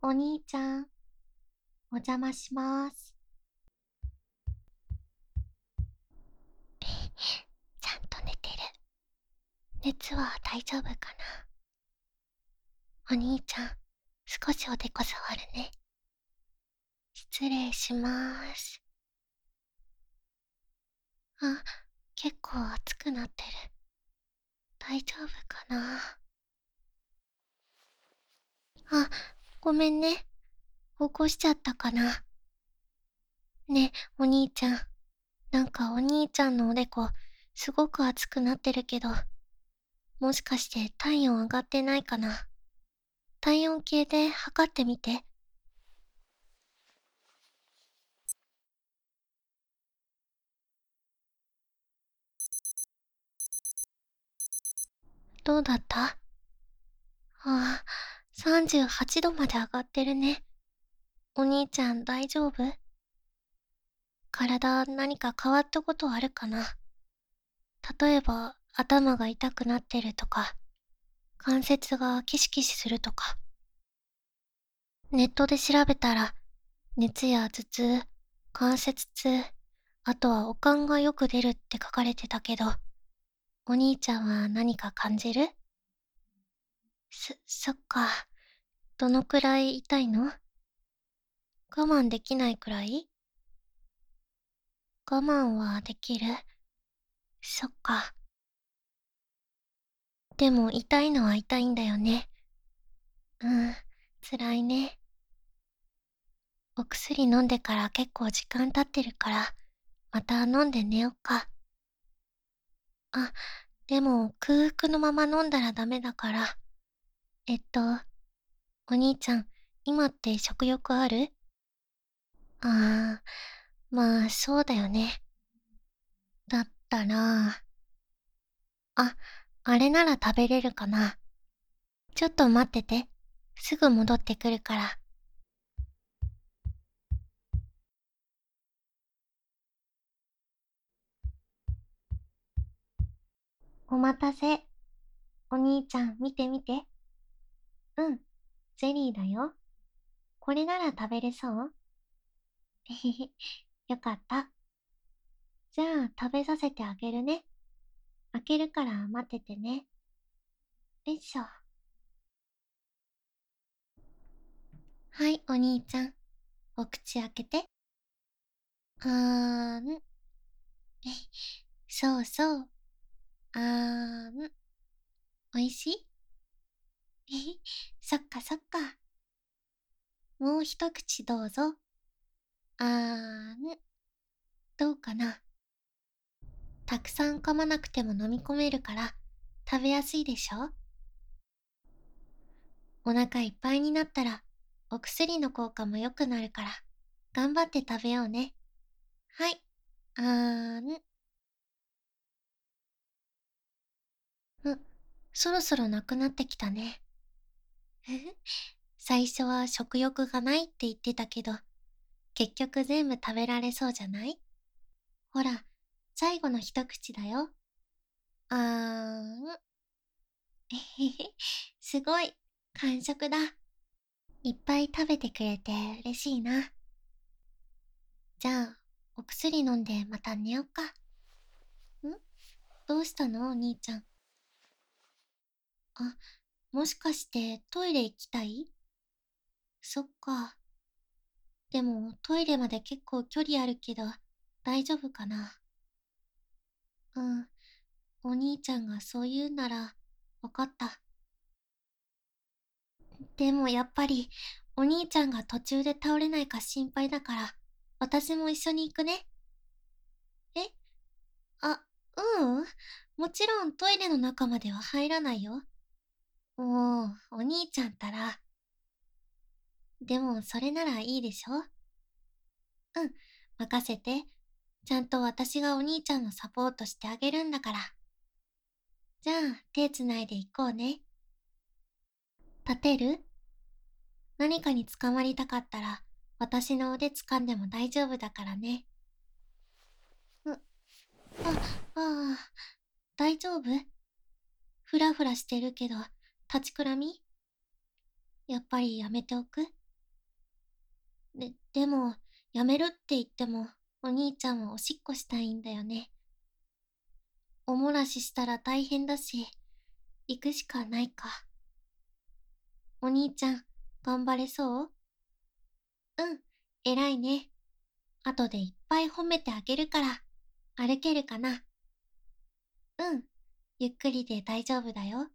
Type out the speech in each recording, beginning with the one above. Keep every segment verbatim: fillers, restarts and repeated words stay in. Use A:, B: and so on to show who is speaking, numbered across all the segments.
A: お兄ちゃん、お邪魔します。ちゃんと寝てる。熱は大丈夫かな？お兄ちゃん、少しおでこ触るね。失礼しまーす。あ、結構熱くなってる。大丈夫かな？あ、ごめんね。起こしちゃったかな。ね、お兄ちゃん。なんかお兄ちゃんのおでこ、すごく熱くなってるけど、もしかして体温上がってないかな。体温計で測ってみて。どうだった？ああ、さんじゅうはちどまで上がってるね。お兄ちゃん大丈夫？体何か変わったことあるかな？例えば頭が痛くなってるとか、関節がキシキシするとか。ネットで調べたら、熱や頭痛、関節痛、あとは悪寒がよく出るって書かれてたけど、お兄ちゃんは何か感じる？そ、そっか。どのくらい痛いの？我慢できないくらい？我慢はできる。そっか。でも痛いのは痛いんだよね。うん、辛いね。お薬飲んでから結構時間経ってるから、また飲んで寝よっか。あ、でも空腹のまま飲んだらダメだから。えっと、お兄ちゃん、今って食欲ある？ああ、まあそうだよね。だったら、あ、あれなら食べれるかな。ちょっと待ってて。すぐ戻ってくるから。お待たせ。お兄ちゃん、見て見て。うん、ゼリーだよ。これなら食べれそう？えへへ、よかった。じゃあ、食べさせてあげるね。開けるから待っててね。よいしょ。はい、お兄ちゃん。お口開けて。あーん。え、そうそう。あーん。おいしい？えへ、そっかそっか。もう一口どうぞ。あーん。どうかな。たくさん噛まなくても飲み込めるから食べやすいでしょ？お腹いっぱいになったらお薬の効果も良くなるから頑張って食べようね。はい。あーん。うん。そろそろなくなってきたね。ふふ。最初は食欲がないって言ってたけど、結局全部食べられそうじゃない？ほら、最後の一口だよ。あーん。えへへ。すごい。完食だ。いっぱい食べてくれて嬉しいな。じゃあ、お薬飲んでまた寝よっか。ん？どうしたのお兄ちゃん。あ、もしかしてトイレ行きたい？そっか。でもトイレまで結構距離あるけど、大丈夫かな？うん、お兄ちゃんがそう言うなら、わかった。でもやっぱり、お兄ちゃんが途中で倒れないか心配だから、私も一緒に行くね。え？あ、ううん。もちろんトイレの中までは入らないよ。もう、お兄ちゃんったら。でも、それならいいでしょ？うん、任せて。ちゃんと私がお兄ちゃんのサポートしてあげるんだから。じゃあ、手つないでいこうね。立てる？何かに捕まりたかったら、私の腕掴んでも大丈夫だからね。う、あ、ああ、大丈夫？ふらふらしてるけど、立ちくらみ？やっぱりやめておく？ で、でも、やめるって言っても、お兄ちゃんはおしっこしたいんだよね。おもらししたら大変だし、行くしかないか。お兄ちゃん、頑張れそう？うん、偉いね。後でいっぱい褒めてあげるから、歩けるかな？うん、ゆっくりで大丈夫だよ。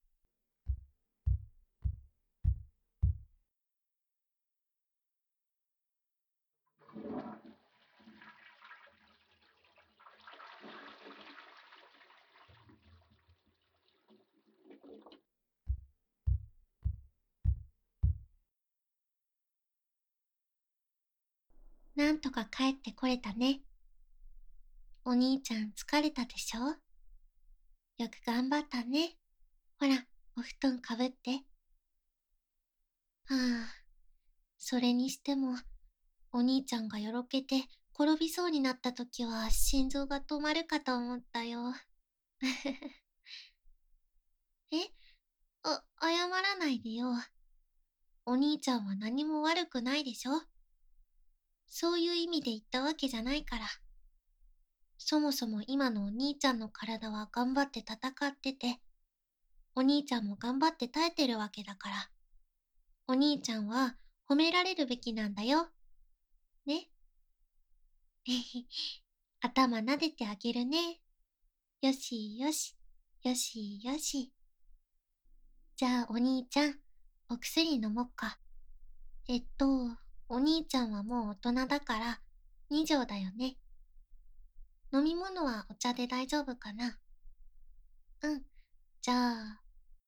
A: なんとか帰ってこれたね。お兄ちゃん疲れたでしょ？よく頑張ったね。ほら、お布団かぶって。はあ、それにしても、お兄ちゃんがよろけて転びそうになった時は心臓が止まるかと思ったよ。え、あ、謝らないでよ。お兄ちゃんは何も悪くないでしょ？そういう意味で言ったわけじゃないから。そもそも今のお兄ちゃんの体は頑張って戦ってて、お兄ちゃんも頑張って耐えてるわけだから、お兄ちゃんは褒められるべきなんだよ。ね。頭撫でてあげるね。よしよし、よしよし。じゃあお兄ちゃん、お薬飲もっか。えっと、お兄ちゃんはもう大人だから、に錠だよね。飲み物はお茶で大丈夫かな？うん。じゃあ、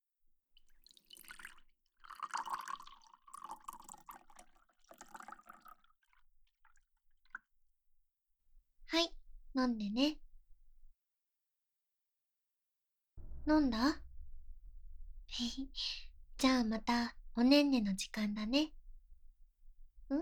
A: はい、飲んでね。飲んだ？へへ。じゃあまた、おねんねの時間だね。ん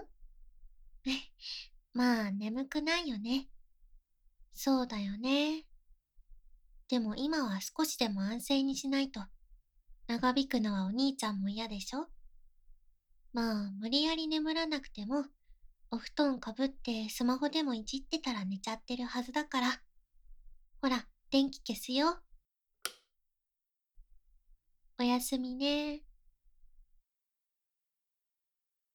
A: まあ、眠くないよね。そうだよね。でも今は少しでも安静にしないと。長引くのはお兄ちゃんも嫌でしょ？まあ、無理やり眠らなくても、お布団かぶってスマホでもいじってたら寝ちゃってるはずだから。ほら、電気消すよ。おやすみね。